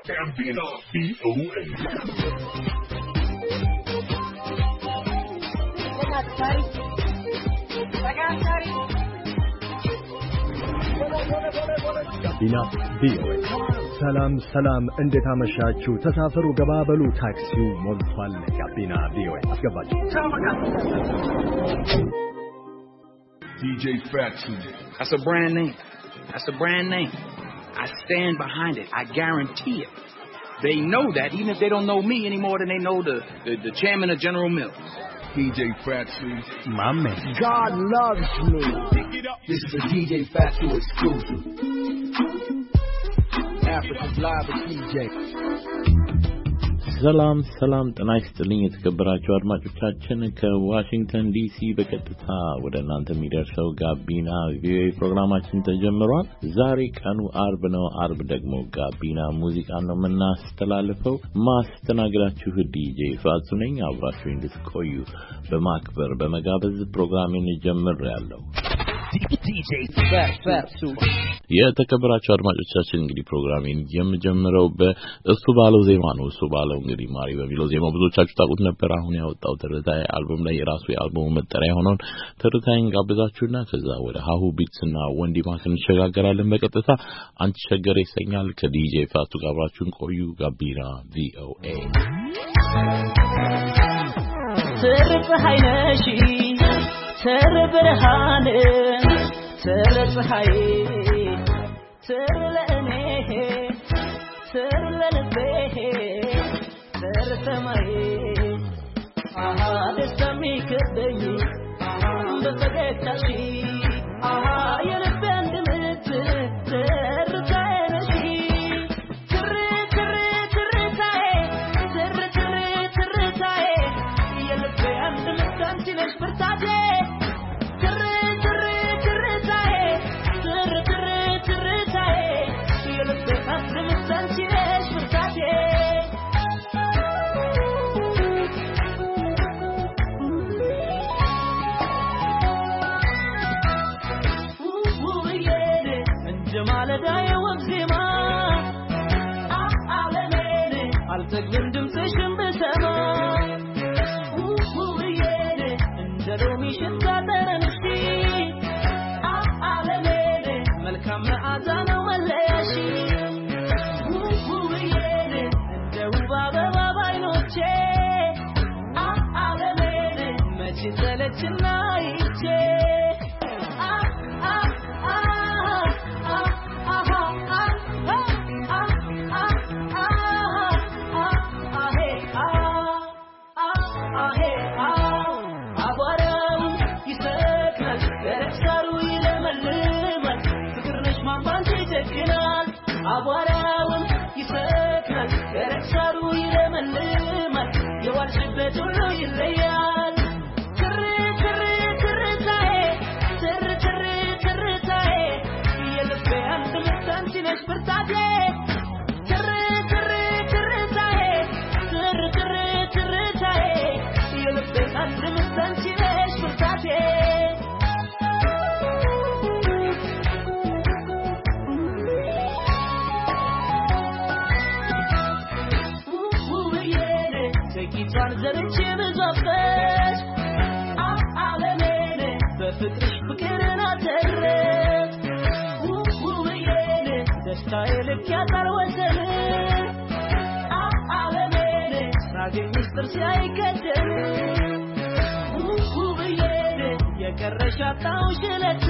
Gambino VOA. ጋቢና ቪኦኤ ሰላም እንዴት አመሻችሁ ተሳፈሩ ገባበሉ ታክሲው ሞልቷል ጋቢና ቪኦኤ አስገባችሁ DJ Fatsu. That's a brand name. I stand behind it. I guarantee it. They know that even if they don't know me any more than they know the chairman of General Mills. DJ Fatsu. My man. God loves me. This is a DJ Fatsu exclusive. Africa's Live with DJ. ሰላም ጤና ይስጥልኝ የተከበራችሁ አድማጮቻችን ከዋሽንግተን ዲሲ በቀጥታ ወደ እናንተ የሚደርሰው ጋቢና ቪኦኤ ፕሮግራማችን ተጀምሯል። ዛሬ ቀኑ አርብ ነው። አርብ ደግሞ ጋቢና ሙዚቃ ነው የምናስተላልፈው። ማስተናገዳችሁ ዲጄ ፋጹ ነኝ። አብራችሁ እንድትቆዩ በማክበር በመጋበዝ ፕሮግራሜን ጀምሬያለሁ። DJ Fatsu. የተከበራችሁ አድማጮቻችን እንግዲህ ፕሮግራሜን የምጀምረው በእሱ ባለው ዜማ ነው። እሱ ባለው እንግዲህ ማሪ በሚለው ዜማ ብዙዎቻችሁ ታውቁት ነበር። አሁን ያወጣው ትርታይ አልበም ላይ የራሱ የአልበሙ መጠሪያ የሆነውን ትርታይን ጋብዛችሁና ከዛ ወደ ሃሁ ቢትስና ወንዲ ማክ እንሸጋገራለን። በቀጥታ አንቺ ሸገር ይሰኛል ከዲጄ ፋቱ ጋር አብራችሁን ቆዩ። ጋቢና ቪኦኤ ትርጽሃይነሺ ትርብርሃን ትርጽሃይ ትርለኔ ትርለንቤ ትርሰማይ ደስታሚ ክበኝ በፈገግታሽ የልቤ አንድምት ትርታይነሺ ትርታዬ የልቤ አንድምት አንቺ ነሽ ብርታቴ አልተግብም ድምፅሽን ብሰማ እንደ ሎሚ ሽታ ጠረንሽ ዓለሜ መልካም መዓዛ ነው መለያሽ እንደ ውብ አበባ ባይኖቼ ዓለሜ መቼ ሰለችና ይቼ አቧራውን ይሰክናል ከረሳሩ ይለመልማል የዋልሽበት ሁሉ ይለያል ትርታዬ የልቤ አንድ ምት አንቺ ነሽ ብርታቴ ትርታዬ የልቤ አንድ ምት አንቺ ነሽ ብርታቴ ጊታር ዘርቼ በዛፈሽ ዓለሜ በፍቅርሽ ፍቅርን አተረፍ ደስታዬ ልክ ያጣር ወሰን ዓለሜ ሳገኝሽ ጥርሴ አይከደን የቀረሽ አጣሁሽ እለት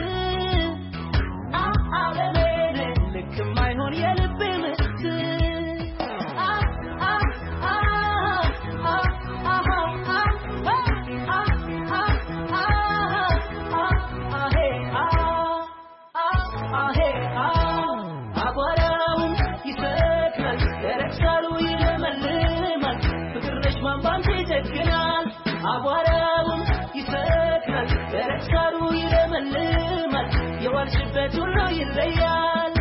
ዓለሜ ልክ የማይሆን የልቤ ምት አቧራውን ይሰክናል ከረሳሩ ይለመልማል የዋልሽበት ሁሉ ይለያል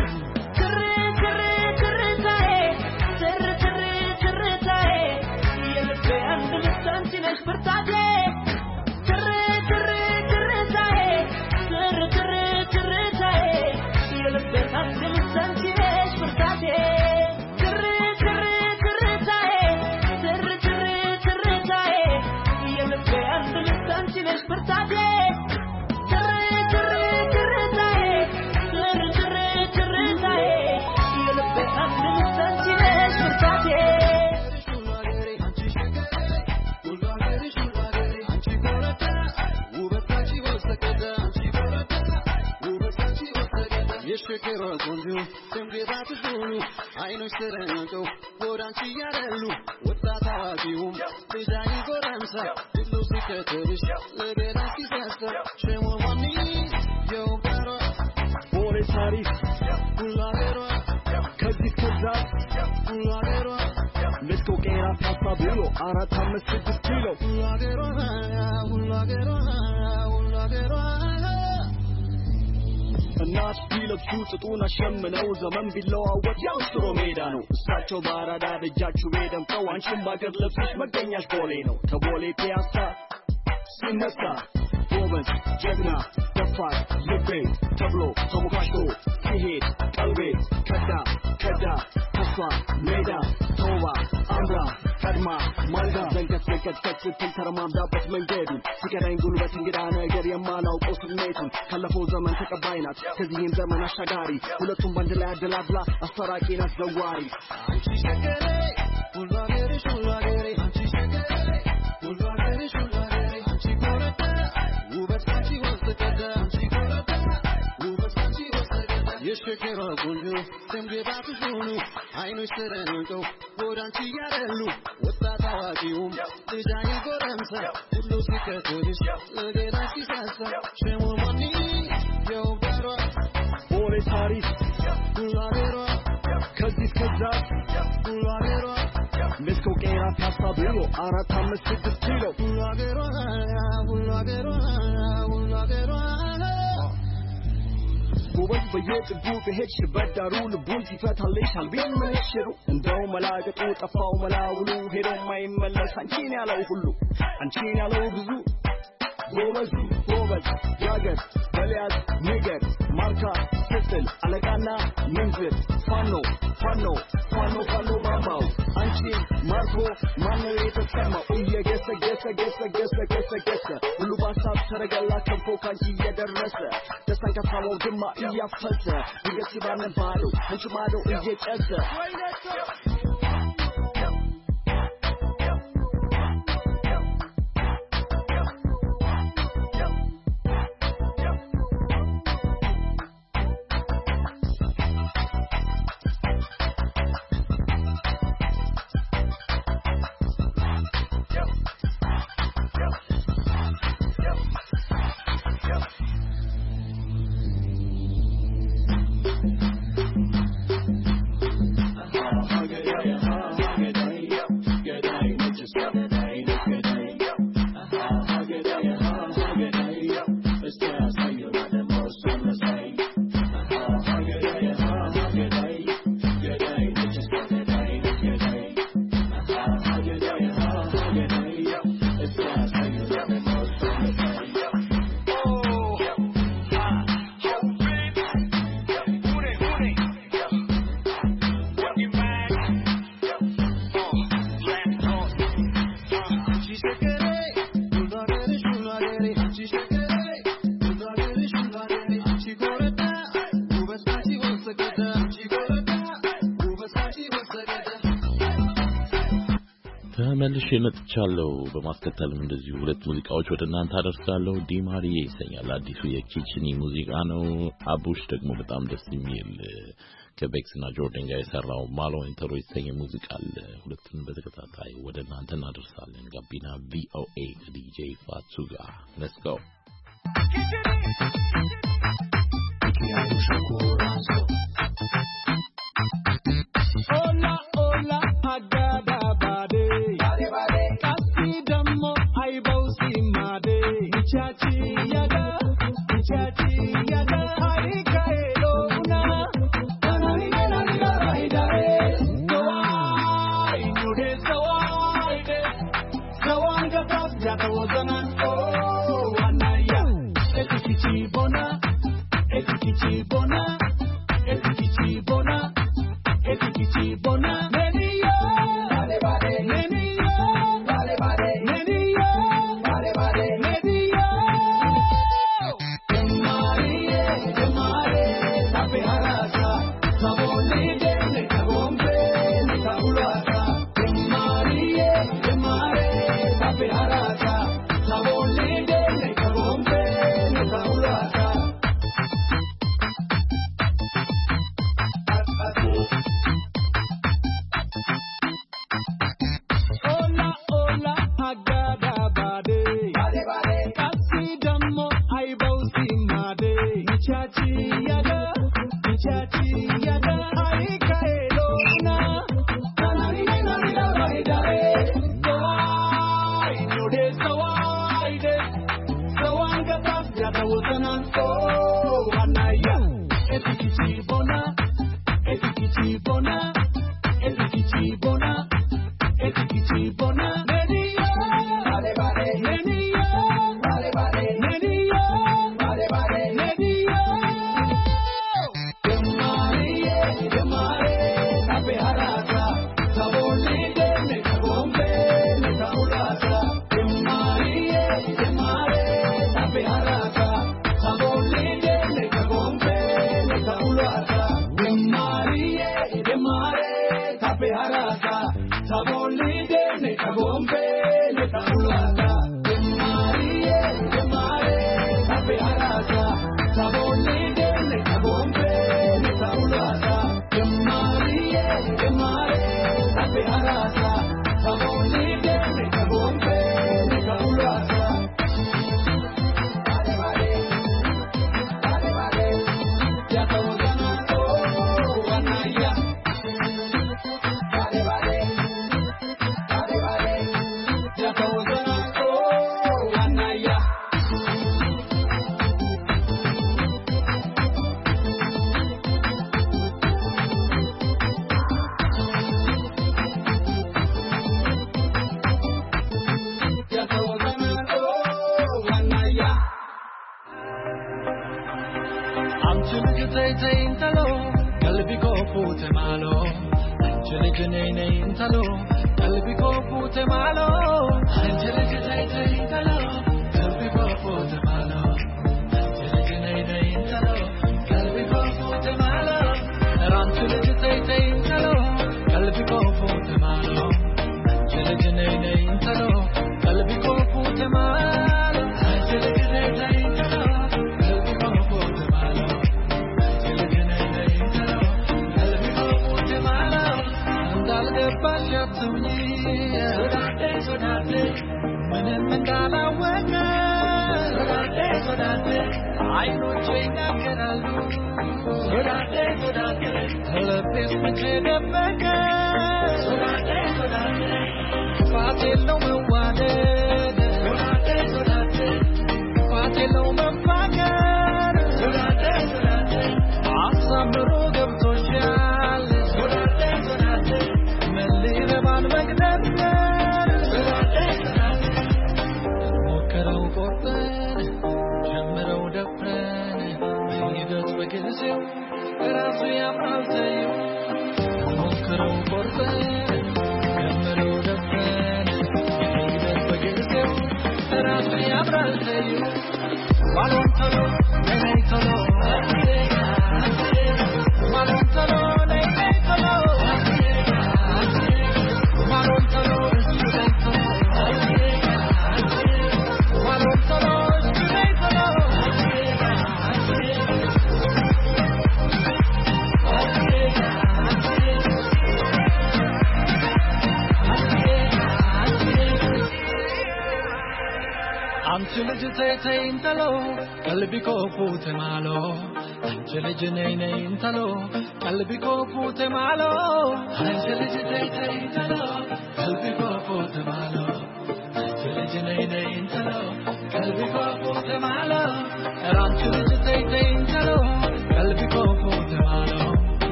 ትርታዬ የልቤ አንድ ምት አንቺ ነሽ ብርታቴ ትርታዬ የልቤ አንድ ምት አንቺ ነሽ ብርታቴ ሲሆኑ አይኖች ተረንቀው ወዳንቺ ያደሉ ወጣት አዋቂውም ልጃይ ጎረምሳ ሁሉ ሲከተልሽ ለገና ሲሳሳ ሸሞማኒ የውበሯ ቦሌ ታሪክ ሁላገሯ ከዚህ ከዛ ሁላገሯ ሜስኮ ቄራ ፓስታ ብሎ 4-5-6 ኪሎ ሁላገሯ እናት ቢለብሱ ጥጡን አሸምነው ዘመን ቢለዋወጥ ያው ስሮ ሜዳ ነው እሳቸው ባራዳ ደጃችሁ ደምቀው አንቺም ባገር ለብሰሽ መገኛሽ ቦሌ ነው ከቦሌ ፒያሳ ሲነሳ ጎበዝ ጀግና ደፋር ልቤ ተብሎ ተሞካሽቶ ሲሄድ ቀልቤ ከዳ ተስፋ ሜዳ ተውባ አምራ ቀድማ ማልዳ ዘንከት ስትል ተረማምዳበት መንገዱን ሲገዳኝ ጉልበት እንግዳ ነገር የማላውቀው ስሜቱን ካለፈው ዘመን ተቀባይ ናት ከዚህም ዘመን አሻጋሪ ሁለቱም ባንድ ላይ አደላድላ አስታራቂ ናት ዘዋሪ አንቺ ሸገሬ ሁላገሬሽ ሁላገሬ አንቺ ሸገሬ ሁላገሬሽ ሁላገሬ አንቺ ኮረዳ ውበት ካንቺ ወሰደ አንቺ ኮረዳ ውበት ካንቺ ወሰደ የሸገሯ ቆንጆ ደምግባትሽ ሆኑ አይኖች ተረንቀው ወዳንቺ ያደሉ ወጣት አዋቂውም ልጃይ ጎረምሳ ሁሉ ሲከተልሽ ለገና ሲሳሳ ሸሞማኒ የውበሯ ቦሌ ታሪክ ሁላገሯ ከዚህ ከዛ ሁላገሯ ሜስኮ ቄራ ፓስታ ብሎ 4-5-6 ኪሎ ሁላገሯ ጎበዝ በየጥጉ በሄድሽበት ዳሩ ልቡን ሲፈታልሽ አልቤን መነሽሩ እንደው መላገጡ ጠፋው መላውሉ ሄዶ ማይመለስ አንቺን ያለው ሁሉ አንቺን ያለው ብዙ ጎበዝ ያገር በሊያዝ ንገር ማርካ ስትል አለቃና ምንዝር ፋኖ ባምባው አንቺን ማርኮ ማነው የተሰማው እየገሰገሰ ሁሉ ባሳብ ተረጋላ ከንፎ ካንቺ እየደረሰ ደስታን ከሳማው ድማ እያፈሰ ድንገት ሲባነን ባዶ አንቺ ማዶ እየጨሰ ተመልሼ መጥቻለሁ በማስከተልም እንደዚሁ ሁለት ሙዚቃዎች ወደ እናንተ አደርሳለሁ ዲማሪ ይሰኛል አዲሱ የኪችኒ ሙዚቃ ነው አቡሽ ደግሞ በጣም ደስ የሚል ከቤክስና ጆርዳን ጋር የሰራው ማሎ ኢንተሮ የተሰኘ ሙዚቃ አለ ሁለቱን በተከታታይ ወደ እናንተ እናደርሳለን ጋቢና ቪኦኤ ዲጄ ፋቱ ጋር let's go Hola agada bade kasi dammo ai bausi made chachi yaga ai kaelo na nani rai dare sawai nude sawai de sawanga tas jata wazana oh anaya etikichi bona etikichi bona Neniyo vale Neniyo vale Neniyo vale Neniyo Temare sabe harasa saboli de kabombe kabulasa Temare sabe harasa saboli de kabombe kabulasa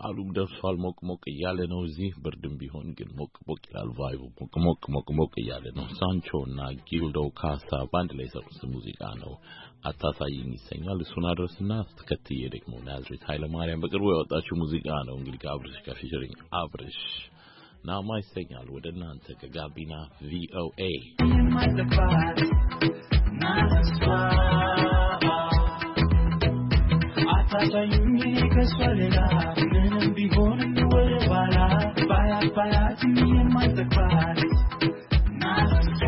በዓሉም ደርሷል። ሞቅ ሞቅ እያለ ነው። እዚህ ብርድም ቢሆን ግን ሞቅ ሞቅ ይላል። ቫይቡ ሞቅ እያለ ነው። ሳንቾ እና ጊልዶ ካሳ ባንድ ላይ የሰሩት ሙዚቃ ነው። አታሳይኝ ይሰኛል። እሱን አድረስና ተከትዬ ደግሞ ናዝሬት ኃይለማርያም በቅርቡ ያወጣችው ሙዚቃ ነው። እንግዲህ ከአብርሽ ጋር ፊቸሪንግ አብርሽ ናማ ይሰኛል። ወደ እናንተ ከጋቢና ቪኦኤ አታሳይኝ ከሷሌላ ምንም ቢሆን ወደ ኋላ ባያት የማይጠፋት ናስፋ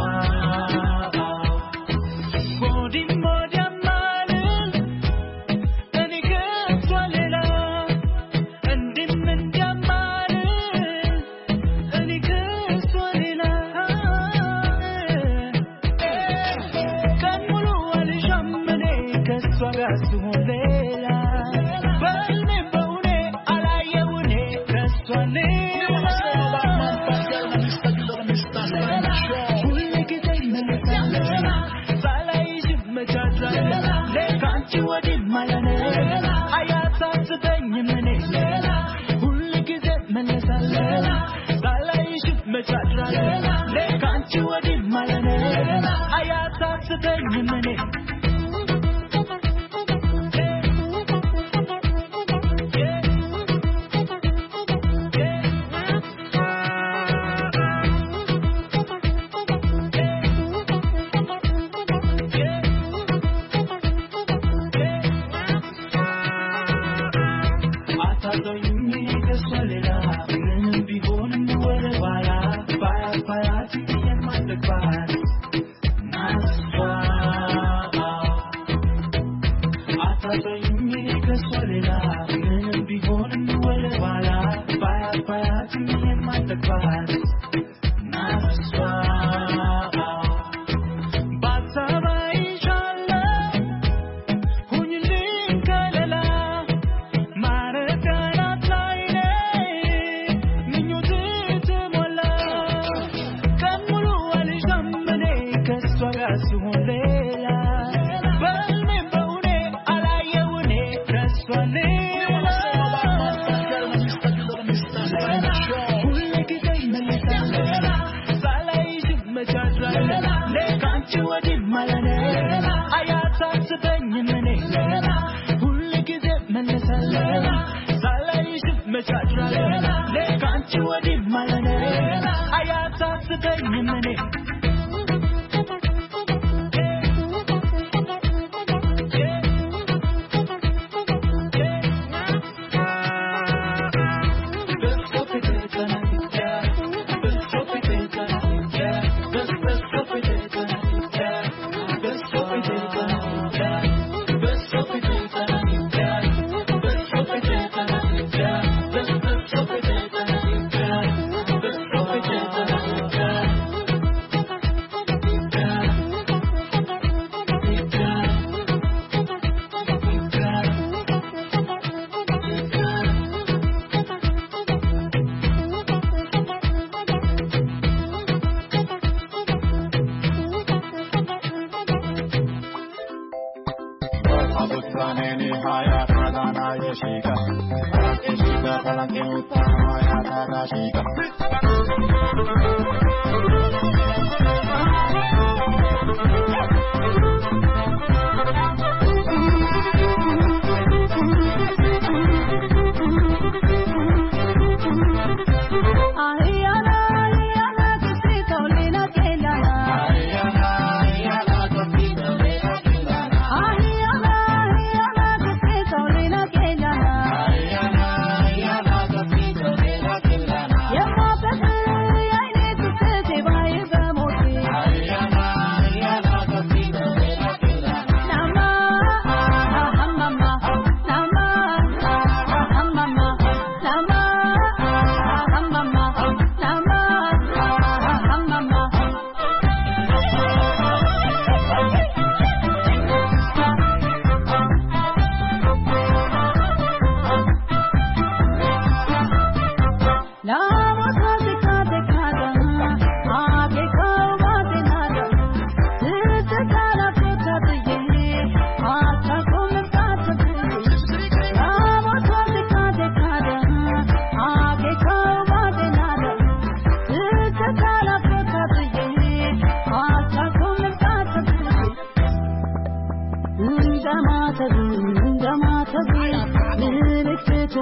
Yeah.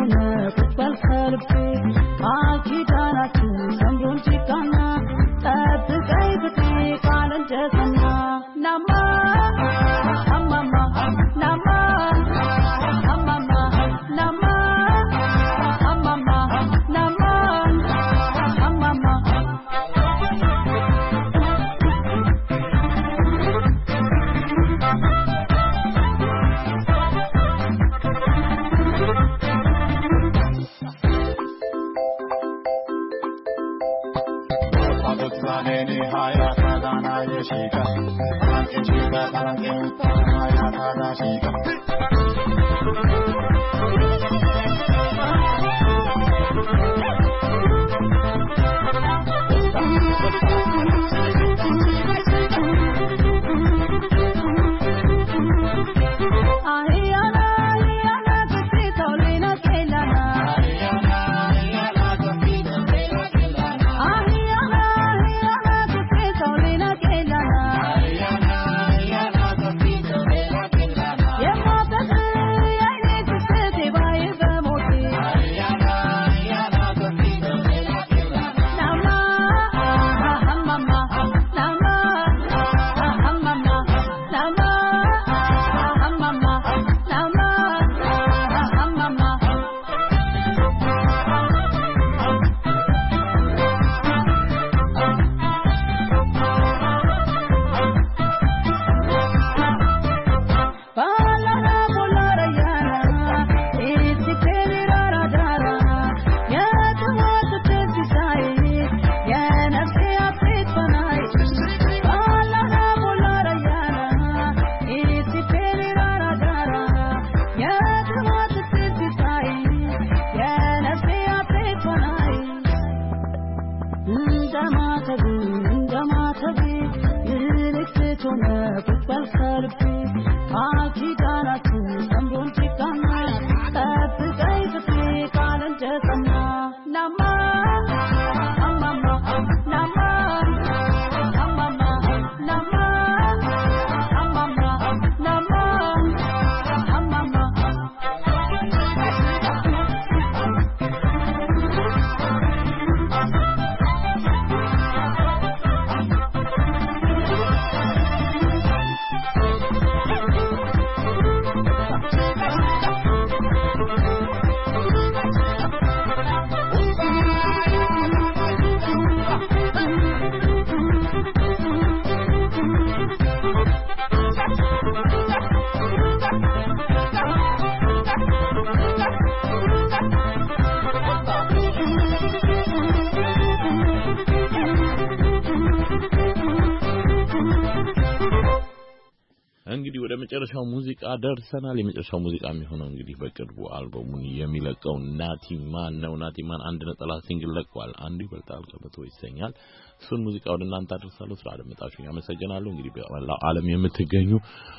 እንግዲህ ወደ መጨረሻው ሙዚቃ ደርሰናል። የመጨረሻው ሙዚቃ የሚሆነው እንግዲህ በቅርቡ አልበሙን የሚለቀው ናቲማን ነው። ናቲማን አንድ ነጠላ ሲንግል ለቋል። አንዱ ይበልጣል ከመቶ ይሰኛል። እሱን ሙዚቃ ወደ እናንተ አድርሳለሁ። ስላደመጣችሁኝ አመሰግናለሁ። እንግዲህ በመላው ዓለም የምትገኙ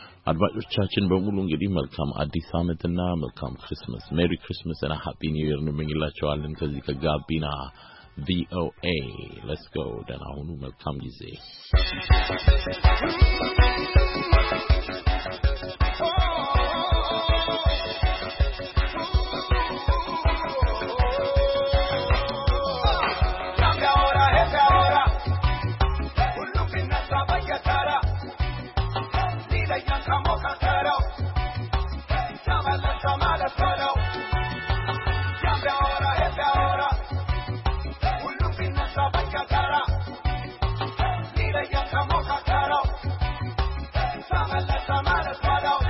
አድማጮቻችን በሙሉ እንግዲህ መልካም አዲስ ዓመትና መልካም ክሪስማስ ሜሪ ክሪስማስ እና ሃፒ ኒው ኢየር እንመኝላችኋለን ከዚህ ከጋቢና VOA let's go ደህና ሁኑ። መልካም ጊዜ Let's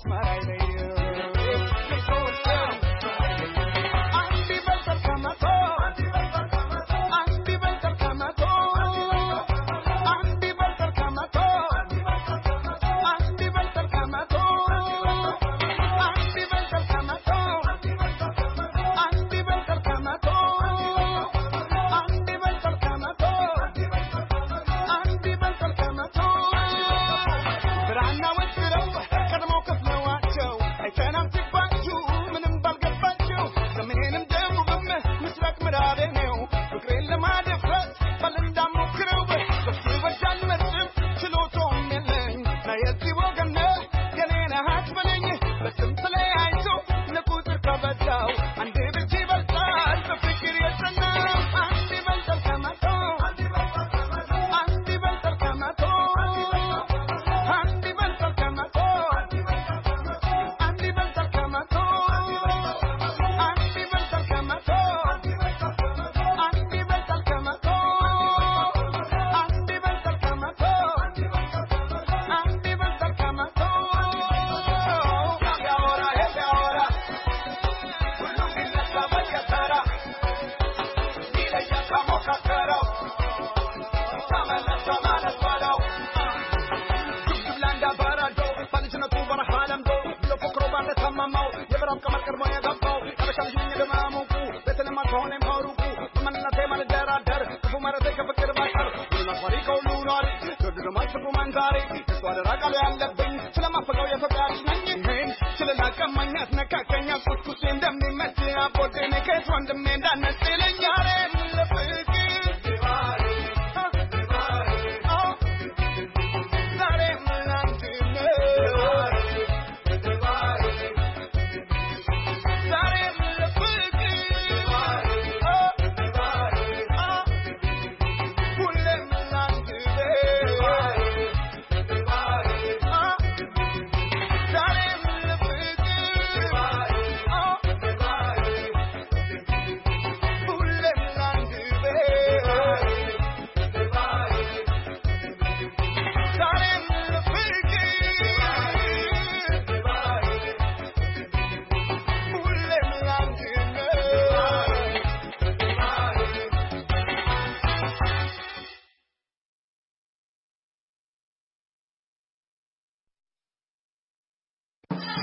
Mangas, Nakakanya,